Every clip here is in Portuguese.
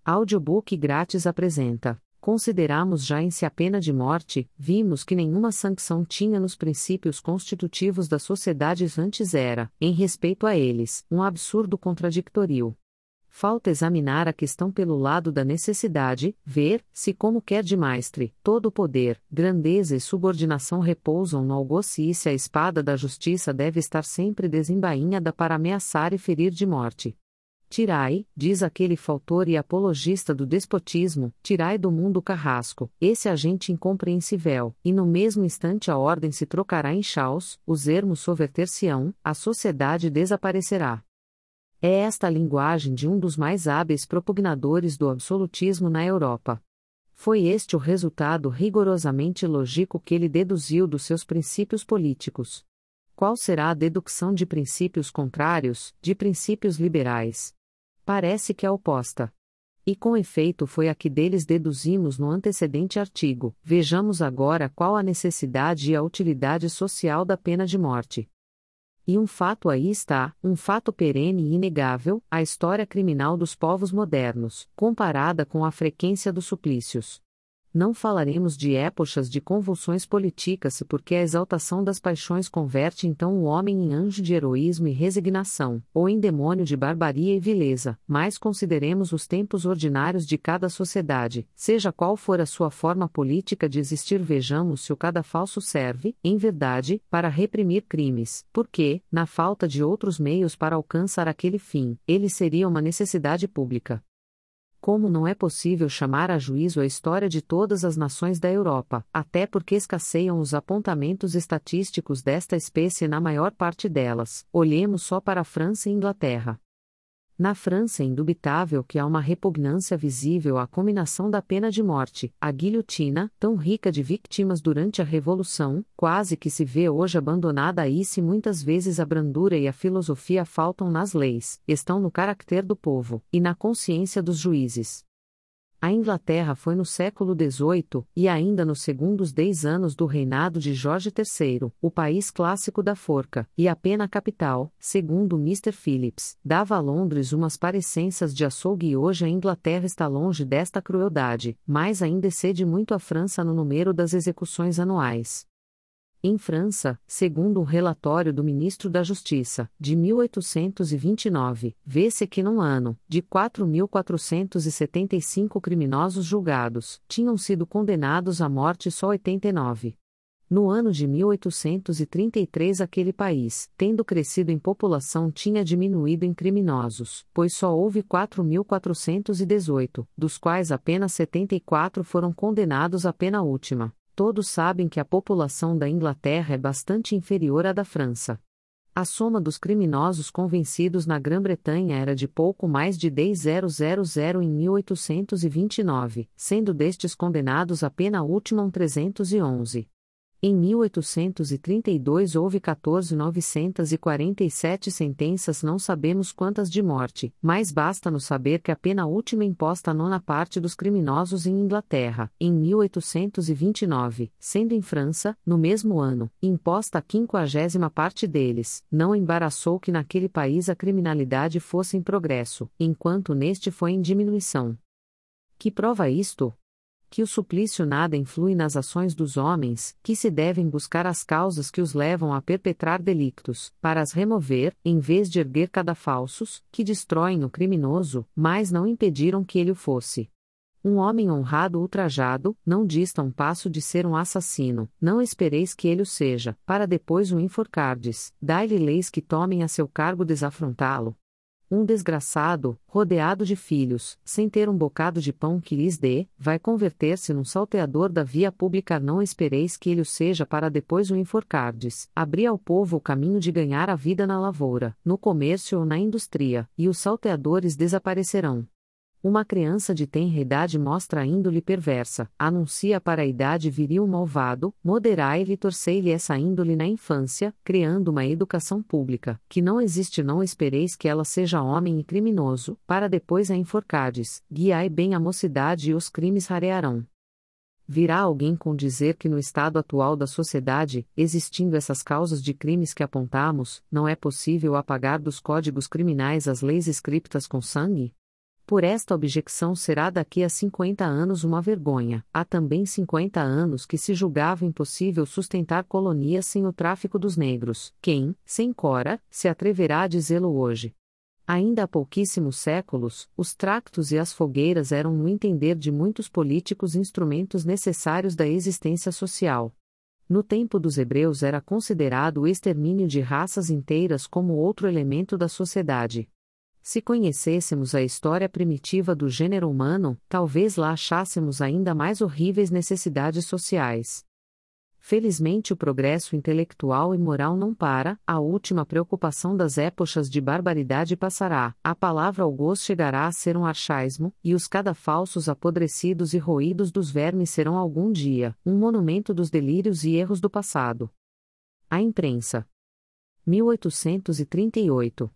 Audiobook grátis apresenta. Consideramos já em si a pena de morte, vimos que nenhuma sanção tinha nos princípios constitutivos das sociedades antes era, em respeito a eles, um absurdo contraditório. Falta examinar a questão pelo lado da necessidade, ver, se como quer de maestre, todo o poder, grandeza e subordinação repousam no algoce e se a espada da justiça deve estar sempre desembainhada para ameaçar e ferir de morte. Tirai, diz aquele faltor e apologista do despotismo, tirai do mundo o carrasco, esse agente incompreensível, e no mesmo instante a ordem se trocará em chaos, os ermos soverter-se-ão, a sociedade desaparecerá. É esta a linguagem de um dos mais hábeis propugnadores do absolutismo na Europa. Foi este o resultado rigorosamente lógico que ele deduziu dos seus princípios políticos. Qual será a dedução de princípios contrários, de princípios liberais? Parece que a oposta. E com efeito foi a que deles deduzimos no antecedente artigo. Vejamos agora qual a necessidade e a utilidade social da pena de morte. E um fato aí está, um fato perene e inegável, a história criminal dos povos modernos, comparada com a frequência dos suplícios. Não falaremos de épocas de convulsões políticas porque a exaltação das paixões converte então o homem em anjo de heroísmo e resignação, ou em demônio de barbaria e vileza, mas consideremos os tempos ordinários de cada sociedade, seja qual for a sua forma política de existir. Vejamos se o cadafalso serve, em verdade, para reprimir crimes, porque, na falta de outros meios para alcançar aquele fim, ele seria uma necessidade pública. Como não é possível chamar a juízo a história de todas as nações da Europa, até porque escasseiam os apontamentos estatísticos desta espécie na maior parte delas, olhemos só para a França e Inglaterra. Na França é indubitável que há uma repugnância visível à cominação da pena de morte, a guilhotina, tão rica de vítimas durante a Revolução, quase que se vê hoje abandonada aí se muitas vezes a brandura e a filosofia faltam nas leis, estão no caráter do povo, e na consciência dos juízes. A Inglaterra foi no século XVIII, e ainda nos segundos 10 anos do reinado de Jorge III, o país clássico da forca, e a pena capital, segundo Mr. Phillips, dava a Londres umas parecenças de açougue e hoje a Inglaterra está longe desta crueldade, mas ainda excede muito a França no número das execuções anuais. Em França, segundo um relatório do ministro da Justiça, de 1829, vê-se que num ano, de 4.475 criminosos julgados, tinham sido condenados à morte só 89. No ano de 1833 aquele país, tendo crescido em população, tinha diminuído em criminosos, pois só houve 4.418, dos quais apenas 74 foram condenados à pena última. Todos sabem que a população da Inglaterra é bastante inferior à da França. A soma dos criminosos convencidos na Grã-Bretanha era de pouco mais de 10.000 em 1829, sendo destes condenados à pena última 311. Em 1832 houve 14.947 sentenças, não sabemos quantas de morte, mas basta-nos saber que a pena última imposta à nona parte dos criminosos em Inglaterra, em 1829, sendo em França, no mesmo ano, imposta a 50ª parte deles, não embaraçou que naquele país a criminalidade fosse em progresso, enquanto neste foi em diminuição. Que prova isto? Que o suplício nada influi nas ações dos homens, que se devem buscar as causas que os levam a perpetrar delictos, para as remover, em vez de erguer cadafalsos, que destroem o criminoso, mas não impediram que ele o fosse. Um homem honrado ultrajado, não dista um passo de ser um assassino, não espereis que ele o seja, para depois o enforcardes, dai-lhe leis que tomem a seu cargo desafrontá-lo. Um desgraçado, rodeado de filhos, sem ter um bocado de pão que lhes dê, vai converter-se num salteador da via pública. Não espereis que ele o seja para depois o enforcardes. Abri ao povo o caminho de ganhar a vida na lavoura, no comércio ou na indústria, e os salteadores desaparecerão. Uma criança de tenra idade mostra a índole perversa, anuncia para a idade viril malvado, moderai-lhe e torcei-lhe essa índole na infância, criando uma educação pública, que não existe. Não espereis que ela seja homem e criminoso, para depois a enforcardes, guiai bem a mocidade e os crimes rarearão. Virá alguém com dizer que no estado atual da sociedade, existindo essas causas de crimes que apontamos, não é possível apagar dos códigos criminais as leis escritas com sangue? Por esta objeção será daqui a 50 anos uma vergonha. Há também 50 anos que se julgava impossível sustentar colonias sem o tráfico dos negros. Quem, sem Cora, se atreverá a dizê-lo hoje? Ainda há pouquíssimos séculos, os tractos e as fogueiras eram, no entender de muitos políticos, instrumentos necessários da existência social. No tempo dos hebreus era considerado o extermínio de raças inteiras como outro elemento da sociedade. Se conhecêssemos a história primitiva do gênero humano, talvez lá achássemos ainda mais horríveis necessidades sociais. Felizmente o progresso intelectual e moral não para, a última preocupação das épocas de barbaridade passará, a palavra algoz chegará a ser um archaísmo, e os cadafalsos apodrecidos e roídos dos vermes serão algum dia, um monumento dos delírios e erros do passado. A imprensa. 1838.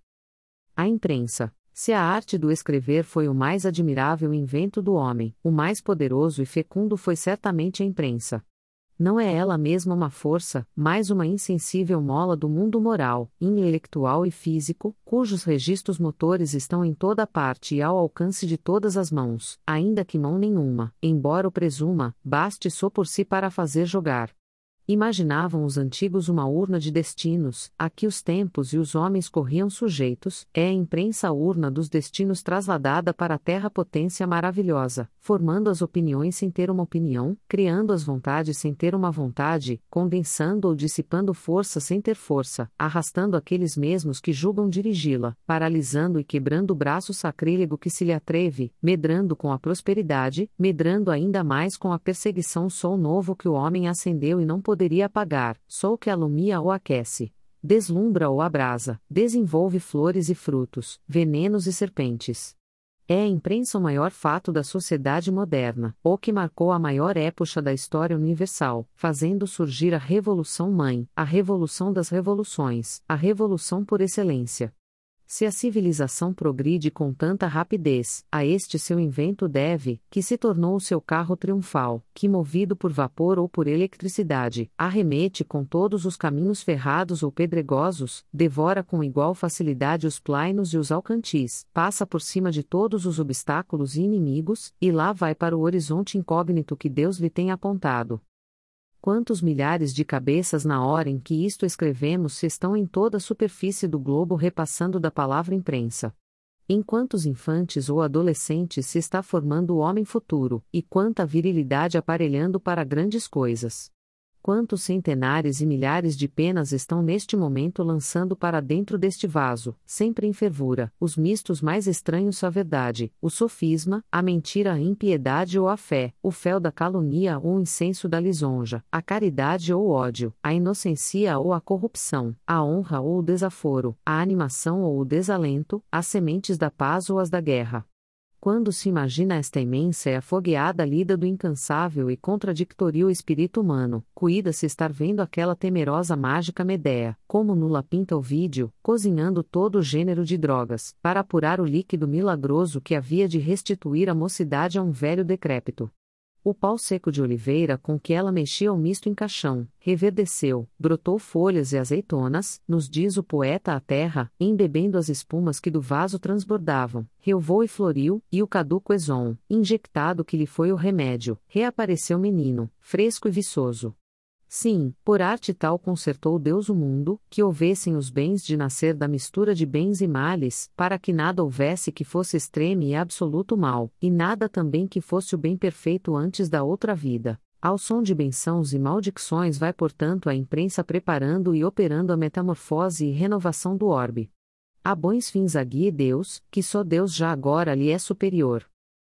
A imprensa. Se a arte do escrever foi o mais admirável invento do homem, o mais poderoso e fecundo foi certamente a imprensa. Não é ela mesma uma força, mas uma insensível mola do mundo moral, intelectual e físico, cujos registros motores estão em toda parte e ao alcance de todas as mãos, ainda que mão nenhuma, embora o presuma, baste só por si para fazer jogar. Imaginavam os antigos uma urna de destinos, a que os tempos e os homens corriam sujeitos, é a imprensa a urna dos destinos trasladada para a terra potência maravilhosa, formando as opiniões sem ter uma opinião, criando as vontades sem ter uma vontade, condensando ou dissipando força sem ter força, arrastando aqueles mesmos que julgam dirigi-la, paralisando e quebrando o braço sacrílego que se lhe atreve, medrando com a prosperidade, medrando ainda mais com a perseguição sol novo que o homem acendeu e não poderia apagar, sol que alumia ou aquece, deslumbra ou abrasa, desenvolve flores e frutos, venenos e serpentes. É a imprensa o maior fato da sociedade moderna, ou que marcou a maior época da história universal, fazendo surgir a Revolução Mãe, a revolução das revoluções, a revolução por excelência. Se a civilização progride com tanta rapidez, a este seu invento deve, que se tornou o seu carro triunfal, que movido por vapor ou por eletricidade, arremete com todos os caminhos ferrados ou pedregosos, devora com igual facilidade os plainos e os alcantis, passa por cima de todos os obstáculos e inimigos, e lá vai para o horizonte incógnito que Deus lhe tem apontado. Quantos milhares de cabeças na hora em que isto escrevemos se estão em toda a superfície do globo repassando da palavra imprensa? Em quantos infantes ou adolescentes se está formando o homem futuro, e quanta virilidade aparelhando para grandes coisas? Quantos centenares e milhares de penas estão neste momento lançando para dentro deste vaso, sempre em fervura, os mistos mais estranhos à verdade, o sofisma, a mentira, a impiedade ou a fé, o fel da calúnia ou o incenso da lisonja, a caridade ou o ódio, a inocência ou a corrupção, a honra ou o desaforo, a animação ou o desalento, as sementes da paz ou as da guerra. Quando se imagina esta imensa e afogueada lida do incansável e contradictório espírito humano, cuida-se estar vendo aquela temerosa mágica Medea, como Nula pinta o vídeo, cozinhando todo o gênero de drogas, para apurar o líquido milagroso que havia de restituir a mocidade a um velho decrépito. O pau seco de oliveira com que ela mexia o misto em caixão, reverdeceu, brotou folhas e azeitonas, nos diz o poeta a terra, embebendo as espumas que do vaso transbordavam, relvou e floriu, e o caduco Eson, injectado que lhe foi o remédio, reapareceu menino, fresco e viçoso. Sim, por arte tal consertou Deus o mundo, que houvessem os bens de nascer da mistura de bens e males, para que nada houvesse que fosse extremo e absoluto mal, e nada também que fosse o bem perfeito antes da outra vida. Ao som de bençãos e maledicções vai portanto a imprensa preparando e operando a metamorfose e renovação do orbe. A bons fins aguie Deus, que só Deus já agora lhe é superior.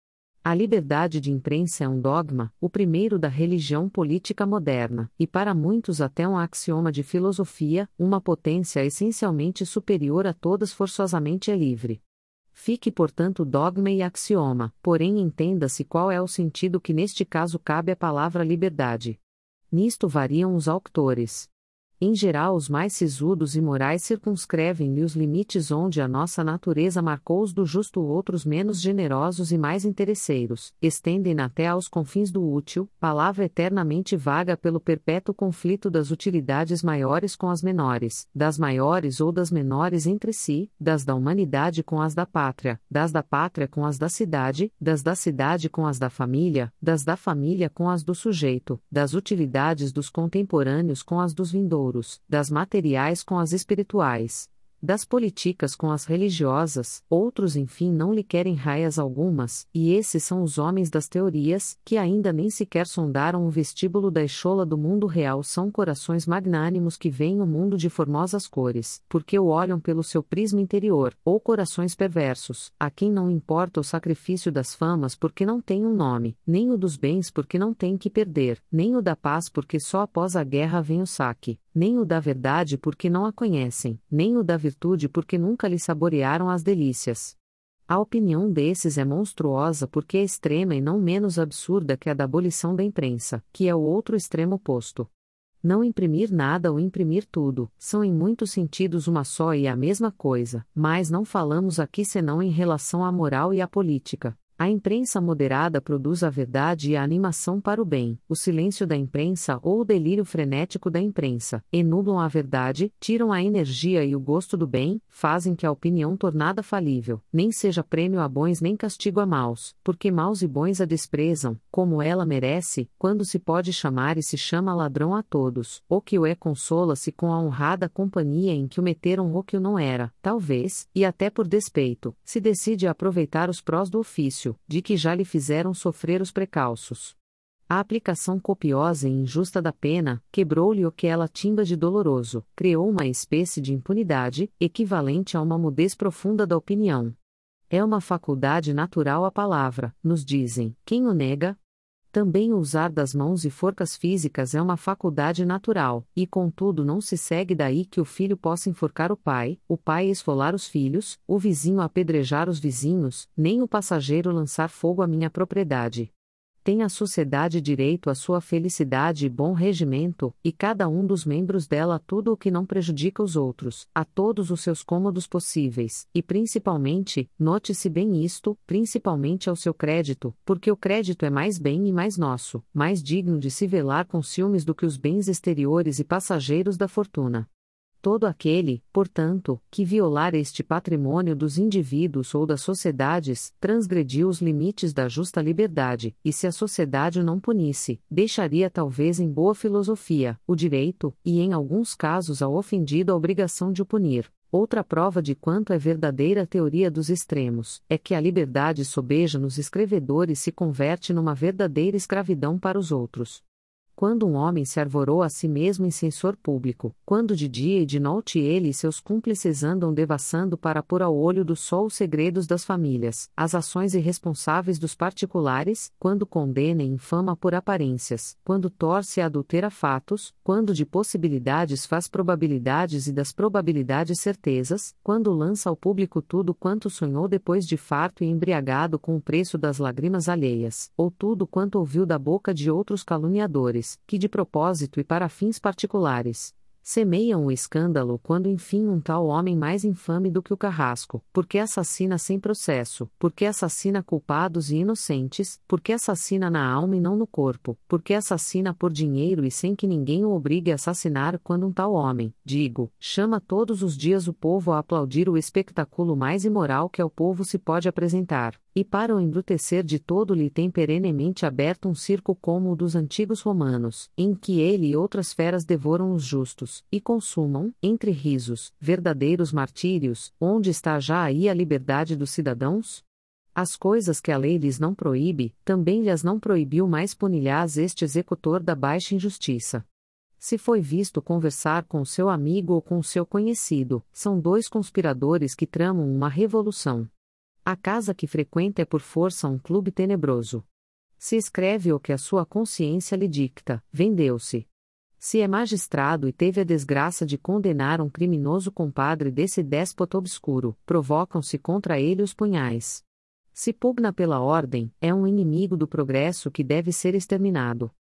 A liberdade de imprensa é um dogma, o primeiro da religião política moderna, e para muitos até um axioma de filosofia, uma potência essencialmente superior a todas forçosamente é livre. Fique portanto dogma e axioma, porém entenda-se qual é o sentido que neste caso cabe à palavra liberdade. Nisto variam os autores. Em geral, os mais sisudos e morais circunscrevem-lhe os limites onde a nossa natureza marcou os do justo, outros menos generosos e mais interesseiros, estendem até aos confins do útil, palavra eternamente vaga pelo perpétuo conflito das utilidades maiores com as menores, das maiores ou das menores entre si, das da humanidade com as da pátria, das da pátria com as da cidade, das da cidade com as da família, das da família com as do sujeito, das utilidades dos contemporâneos com as dos vindouros, das materiais com as espirituais, das políticas com as religiosas, outros enfim não lhe querem raias algumas, e esses são os homens das teorias, que ainda nem sequer sondaram o vestíbulo da echola do mundo real, são corações magnânimos que veem o mundo de formosas cores, porque o olham pelo seu prisma interior, ou corações perversos, a quem não importa o sacrifício das famas porque não tem um nome, nem o dos bens porque não tem que perder, nem o da paz porque só após a guerra vem o saque, nem o da verdade porque não a conhecem, nem o da virtude porque nunca lhe saborearam as delícias. A opinião desses é monstruosa porque é extrema e não menos absurda que a da abolição da imprensa, que é o outro extremo oposto. Não imprimir nada ou imprimir tudo, são em muitos sentidos uma só e a mesma coisa, mas não falamos aqui senão em relação à moral e à política. A imprensa moderada produz a verdade e a animação para o bem, o silêncio da imprensa ou o delírio frenético da imprensa, enublam a verdade, tiram a energia e o gosto do bem, fazem que a opinião tornada falível, nem seja prêmio a bons nem castigo a maus, porque maus e bons a desprezam, como ela merece, quando se pode chamar e se chama ladrão a todos, ou que o é consola-se com a honrada companhia em que o meteram ou que o não era, talvez, e até por despeito, se decide aproveitar os prós do ofício, de que já lhe fizeram sofrer os precalços. A aplicação copiosa e injusta da pena, quebrou-lhe o que ela timba de doloroso, criou uma espécie de impunidade, equivalente a uma mudez profunda da opinião. É uma faculdade natural a palavra, nos dizem, quem o nega? Também o usar das mãos e forcas físicas é uma faculdade natural, e contudo não se segue daí que o filho possa enforcar o pai esfolar os filhos, o vizinho apedrejar os vizinhos, nem o passageiro lançar fogo à minha propriedade. Tem a sociedade direito à sua felicidade e bom regimento, e cada um dos membros dela tudo o que não prejudica os outros, a todos os seus cômodos possíveis, e principalmente, note-se bem isto, principalmente ao seu crédito, porque o crédito é mais bem e mais nosso, mais digno de se velar com ciúmes do que os bens exteriores e passageiros da fortuna. Todo aquele, portanto, que violar este patrimônio dos indivíduos ou das sociedades, transgrediu os limites da justa liberdade, e se a sociedade o não punisse, deixaria talvez em boa filosofia, o direito, e em alguns casos ao ofendido a obrigação de o punir. Outra prova de quanto é verdadeira a teoria dos extremos, é que a liberdade sobeja nos escrevedores se converte numa verdadeira escravidão para os outros. Quando um homem se arvorou a si mesmo em censor público, quando de dia e de noite ele e seus cúmplices andam devassando para pôr ao olho do sol os segredos das famílias, as ações irresponsáveis dos particulares, quando condena e infama por aparências, quando torce e adultera fatos, quando de possibilidades faz probabilidades e das probabilidades certezas, quando lança ao público tudo quanto sonhou depois de farto e embriagado com o preço das lágrimas alheias, ou tudo quanto ouviu da boca de outros caluniadores, que de propósito e para fins particulares, semeiam o escândalo quando enfim um tal homem mais infame do que o carrasco, porque assassina sem processo, porque assassina culpados e inocentes, porque assassina na alma e não no corpo, porque assassina por dinheiro e sem que ninguém o obrigue a assassinar quando um tal homem, digo, chama todos os dias o povo a aplaudir o espetáculo mais imoral que ao povo se pode apresentar. E para o embrutecer de todo lhe tem perenemente aberto um circo como o dos antigos romanos, em que ele e outras feras devoram os justos, e consumam, entre risos, verdadeiros martírios, onde está já aí a liberdade dos cidadãos? As coisas que a lei lhes não proíbe, também lhes não proibiu mais punilhás este executor da baixa injustiça. Se foi visto conversar com o seu amigo ou com o seu conhecido, são dois conspiradores que tramam uma revolução. A casa que frequenta é por força um clube tenebroso. Se escreve o que a sua consciência lhe dicta, vendeu-se. Se é magistrado e teve a desgraça de condenar um criminoso compadre desse déspota obscuro, provocam-se contra ele os punhais. Se pugna pela ordem, é um inimigo do progresso que deve ser exterminado.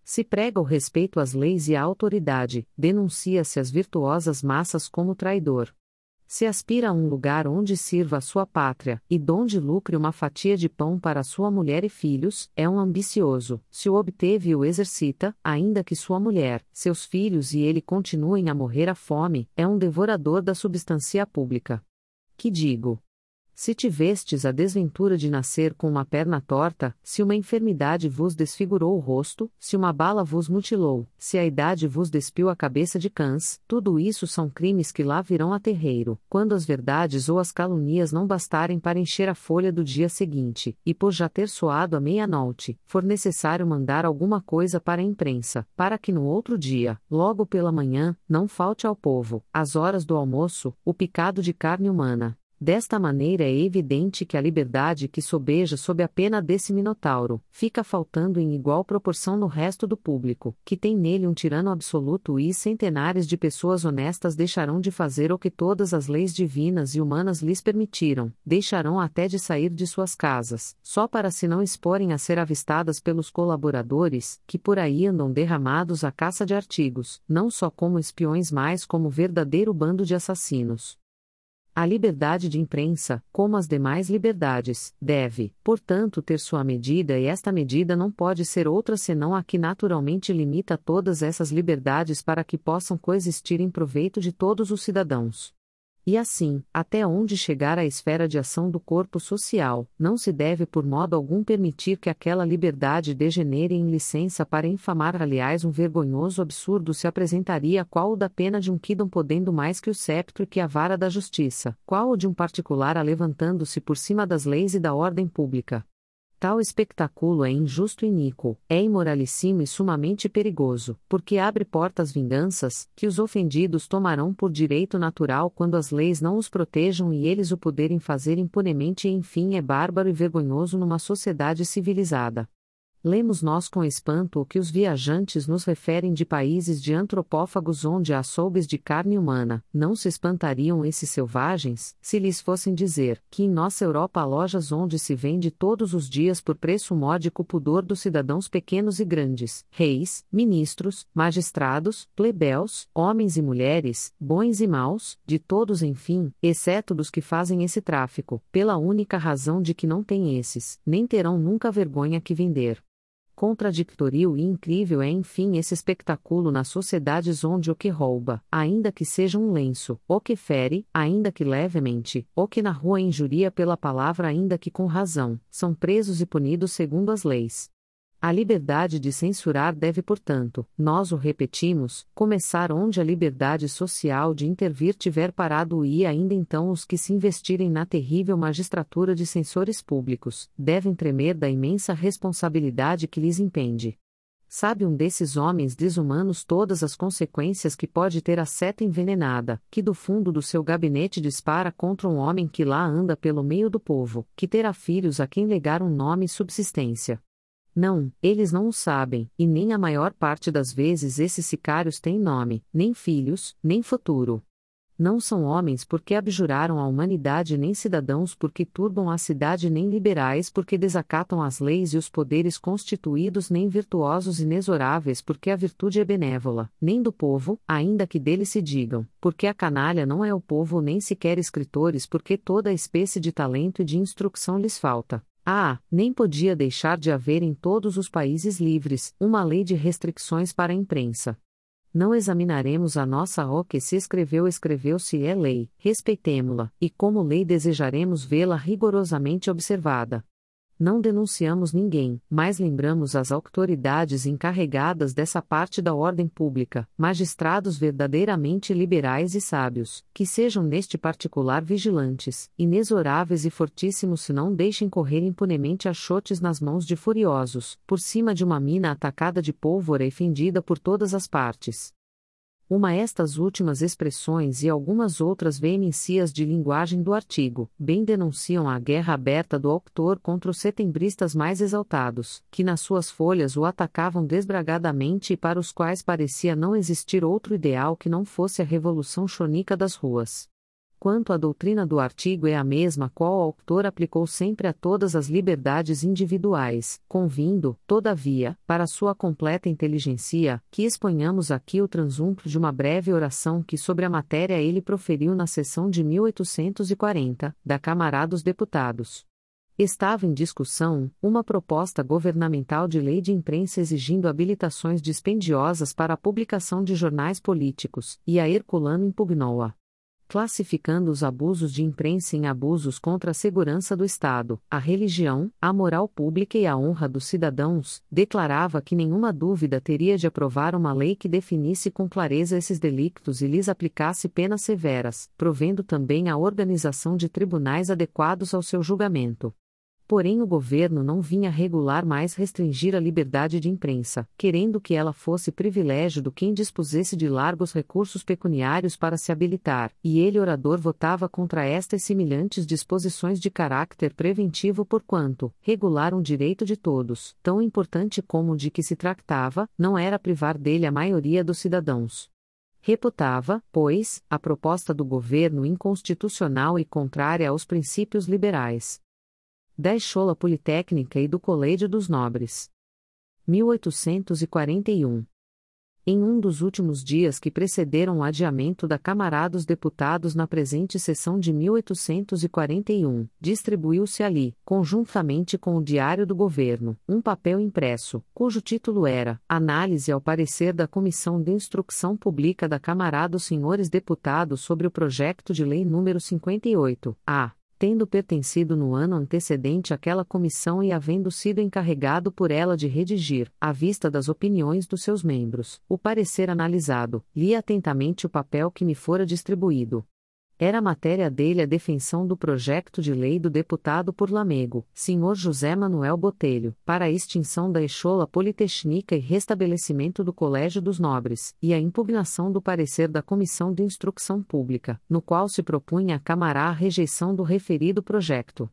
Se prega o respeito às leis e à autoridade, denuncia-se as virtuosas massas como traidor. Se aspira a um lugar onde sirva a sua pátria, e donde lucre uma fatia de pão para sua mulher e filhos, é um ambicioso. Se o obteve e o exercita, ainda que sua mulher, seus filhos e ele continuem a morrer à fome, é um devorador da substância pública. Que digo? Se tivestes a desventura de nascer com uma perna torta, se uma enfermidade vos desfigurou o rosto, se uma bala vos mutilou, se a idade vos despiu a cabeça de cães, tudo isso são crimes que lá virão a terreiro, quando as verdades ou as calúnias não bastarem para encher a folha do dia seguinte, e por já ter soado a meia-noite, for necessário mandar alguma coisa para a imprensa, para que no outro dia, logo pela manhã, não falte ao povo, às horas do almoço, o picado de carne humana. Desta maneira é evidente que a liberdade que sobeja sob a pena desse minotauro, fica faltando em igual proporção no resto do público, que tem nele um tirano absoluto e centenares de pessoas honestas deixarão de fazer o que todas as leis divinas e humanas lhes permitiram, deixarão até de sair de suas casas, só para se não exporem a ser avistadas pelos colaboradores, que por aí andam derramados à caça de artigos, não só como espiões mas como verdadeiro bando de assassinos. A liberdade de imprensa, como as demais liberdades, deve, portanto, ter sua medida e esta medida não pode ser outra senão a que naturalmente limita todas essas liberdades para que possam coexistir em proveito de todos os cidadãos. E assim, até onde chegar a esfera de ação do corpo social, não se deve por modo algum permitir que aquela liberdade degenere em licença para infamar. Aliás, um vergonhoso absurdo se apresentaria qual o da pena de um quidam podendo mais que o sceptro e que a vara da justiça, qual o de um particular alevantando-se por cima das leis e da ordem pública. Tal espectáculo é injusto e iníquo, é imoralicíssimo e sumamente perigoso, porque abre porta às vinganças, que os ofendidos tomarão por direito natural quando as leis não os protejam e eles o poderem fazer impunemente e enfim é bárbaro e vergonhoso numa sociedade civilizada. Lemos nós com espanto o que os viajantes nos referem de países de antropófagos onde há açougues de carne humana. Não se espantariam esses selvagens, se lhes fossem dizer, que em nossa Europa há lojas onde se vende todos os dias por preço módico o pudor dos cidadãos pequenos e grandes, reis, ministros, magistrados, plebeus, homens e mulheres, bons e maus, de todos enfim, exceto dos que fazem esse tráfico, pela única razão de que não têm esses, nem terão nunca vergonha que vender. Contraditório e incrível é enfim esse espectáculo nas sociedades onde o que rouba, ainda que seja um lenço, o que fere, ainda que levemente, o que na rua injuria pela palavra ainda que com razão, são presos e punidos segundo as leis. A liberdade de censurar deve, portanto, nós o repetimos, começar onde a liberdade social de intervir tiver parado e ainda então os que se investirem na terrível magistratura de censores públicos, devem tremer da imensa responsabilidade que lhes impende. Sabe um desses homens desumanos todas as consequências que pode ter a seta envenenada, que do fundo do seu gabinete dispara contra um homem que lá anda pelo meio do povo, que terá filhos a quem legar um nome e subsistência? Não, eles não o sabem, e nem a maior parte das vezes esses sicários têm nome, nem filhos, nem futuro. Não são homens porque abjuraram a humanidade nem cidadãos porque turbam a cidade nem liberais porque desacatam as leis e os poderes constituídos nem virtuosos inexoráveis porque a virtude é benévola, nem do povo, ainda que dele se digam, porque a canalha não é o povo nem sequer escritores porque toda a espécie de talento e de instrução lhes falta. Nem podia deixar de haver em todos os países livres, uma lei de restrições para a imprensa. Não examinaremos a nossa o que se escreveu-se é lei, respeitemo-la, e como lei desejaremos vê-la rigorosamente observada. Não denunciamos ninguém, mas lembramos as autoridades encarregadas dessa parte da ordem pública, magistrados verdadeiramente liberais e sábios, que sejam neste particular vigilantes, inexoráveis e fortíssimos se não deixem correr impunemente achotes nas mãos de furiosos, por cima de uma mina atacada de pólvora e fendida por todas as partes. Estas últimas expressões e algumas outras veemências de linguagem do artigo, bem denunciam a guerra aberta do autor contra os setembristas mais exaltados, que nas suas folhas o atacavam desbragadamente e para os quais parecia não existir outro ideal que não fosse a revolução chonica das ruas. Quanto à doutrina do artigo é a mesma qual o autor aplicou sempre a todas as liberdades individuais, convindo, todavia, para sua completa inteligência, que exponhamos aqui o transunto de uma breve oração que sobre a matéria ele proferiu na sessão de 1840, da Câmara dos Deputados. Estava em discussão uma proposta governamental de lei de imprensa exigindo habilitações dispendiosas para a publicação de jornais políticos, e a Herculano impugnou-a. Classificando os abusos de imprensa em abusos contra a segurança do Estado, a religião, a moral pública e a honra dos cidadãos, declarava que nenhuma dúvida teria de aprovar uma lei que definisse com clareza esses delictos e lhes aplicasse penas severas, provendo também a organização de tribunais adequados ao seu julgamento. Porém o governo não vinha regular mais restringir a liberdade de imprensa, querendo que ela fosse privilégio do quem dispusesse de largos recursos pecuniários para se habilitar, e ele orador votava contra estas semelhantes disposições de caráter preventivo porquanto, regular um direito de todos, tão importante como o de que se tratava, não era privar dele a maioria dos cidadãos. Reputava, pois, a proposta do governo inconstitucional e contrária aos princípios liberais da Escola Politécnica e do Colégio dos Nobres. 1841. Em um dos últimos dias que precederam o adiamento da Câmara dos Deputados na presente sessão de 1841, distribuiu-se ali, conjuntamente com o Diário do Governo, um papel impresso, cujo título era Análise ao parecer da Comissão de Instrução Pública da Câmara dos Senhores Deputados sobre o projeto de lei número 58-A. Tendo pertencido no ano antecedente àquela comissão e havendo sido encarregado por ela de redigir, à vista das opiniões dos seus membros, o parecer analisado, li atentamente o papel que me fora distribuído. Era matéria dele a defensão do projeto de lei do deputado por Lamego, Sr. José Manuel Botelho, para a extinção da Escola Politécnica e restabelecimento do Colégio dos Nobres, e a impugnação do parecer da Comissão de Instrução Pública, no qual se propunha à Câmara a rejeição do referido projeto.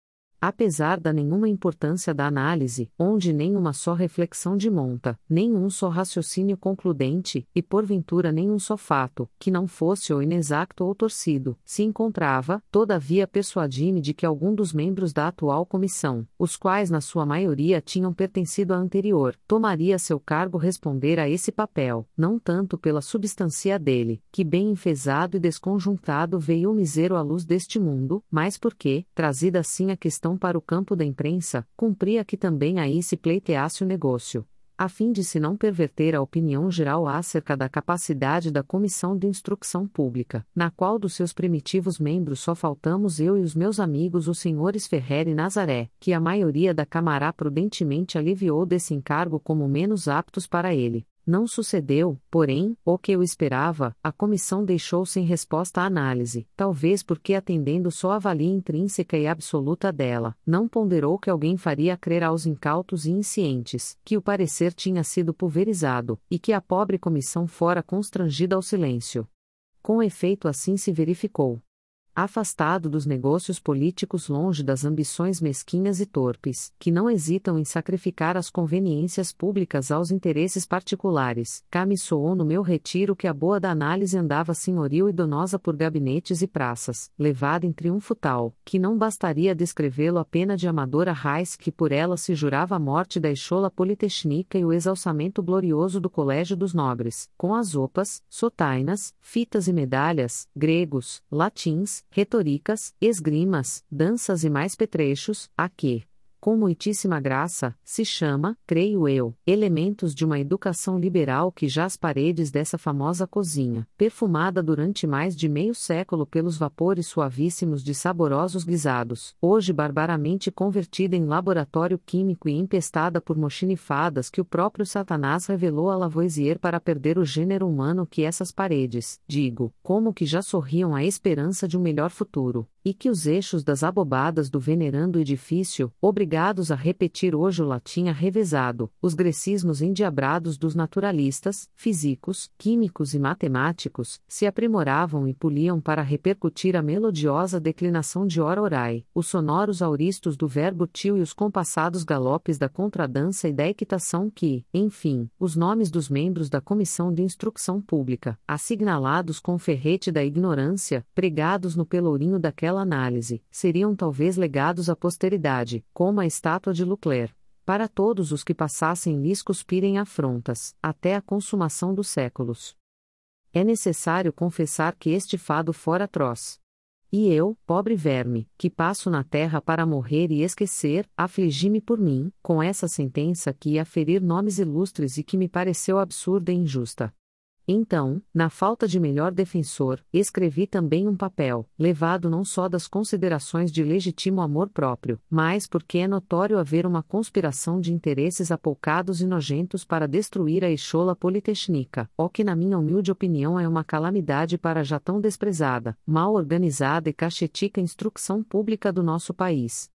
Apesar da nenhuma importância da análise, onde nem uma só reflexão de monta, nem um só raciocínio concludente, e porventura nem um só fato, que não fosse ou inexacto ou torcido, se encontrava, todavia persuadi-me de que algum dos membros da atual comissão, os quais na sua maioria tinham pertencido à anterior, tomaria seu cargo responder a esse papel, não tanto pela substância dele, que bem enfesado e desconjuntado veio o misério à luz deste mundo, mas porque, trazida assim a questão para o campo da imprensa, cumpria que também aí se pleiteasse o negócio, a fim de se não perverter a opinião geral acerca da capacidade da Comissão de Instrução Pública, na qual dos seus primitivos membros só faltamos eu e os meus amigos os senhores Ferrer e Nazaré, que a maioria da Câmara prudentemente aliviou desse encargo como menos aptos para ele. Não sucedeu, porém, o que eu esperava, a comissão deixou sem resposta a análise, talvez porque atendendo só à valia intrínseca e absoluta dela, não ponderou que alguém faria crer aos incautos e inscientes, que o parecer tinha sido pulverizado, e que a pobre comissão fora constrangida ao silêncio. Com efeito assim se verificou. Afastado dos negócios políticos, longe das ambições mesquinhas e torpes, que não hesitam em sacrificar as conveniências públicas aos interesses particulares, cá me soou no meu retiro que a boa da análise andava senhoril e donosa por gabinetes e praças, levada em triunfo tal, que não bastaria descrevê-lo a pena de amadora raiz que por ela se jurava a morte da Escola Politécnica e o exalçamento glorioso do Colégio dos Nobres, com as opas, sotainas, fitas e medalhas, gregos, latins, retoricas, esgrimas, danças e mais petrechos, a que, com muitíssima graça, se chama, creio eu, elementos de uma educação liberal que já as paredes dessa famosa cozinha, perfumada durante mais de meio século pelos vapores suavíssimos de saborosos guisados, hoje barbaramente convertida em laboratório químico e empestada por mochinifadas que o próprio Satanás revelou a Lavoisier para perder o gênero humano que essas paredes, digo, como que já sorriam à esperança de um melhor futuro, E que os eixos das abobadas do venerando edifício, obrigados a repetir hoje o latim arrevezado, os grecismos endiabrados dos naturalistas, físicos, químicos e matemáticos, se aprimoravam e poliam para repercutir a melodiosa declinação de ora orai, os sonoros auristos do verbo tio e os compassados galopes da contradança e da equitação que, enfim, os nomes dos membros da Comissão de Instrução Pública, assinalados com o ferrete da ignorância, pregados no pelourinho daquela análise, seriam talvez legados à posteridade, como a estátua de Leclerc, para todos os que passassem lhes cuspirem afrontas, até a consumação dos séculos. É necessário confessar que este fado fora atroz. E eu, pobre verme, que passo na terra para morrer e esquecer, afligi-me por mim, com essa sentença que ia ferir nomes ilustres e que me pareceu absurda e injusta. Então, na falta de melhor defensor, escrevi também um papel, levado não só das considerações de legítimo amor próprio, mas porque é notório haver uma conspiração de interesses apoucados e nojentos para destruir a Escola Politécnica, o que na minha humilde opinião é uma calamidade para a já tão desprezada, mal organizada e caxetica instrução pública do nosso país.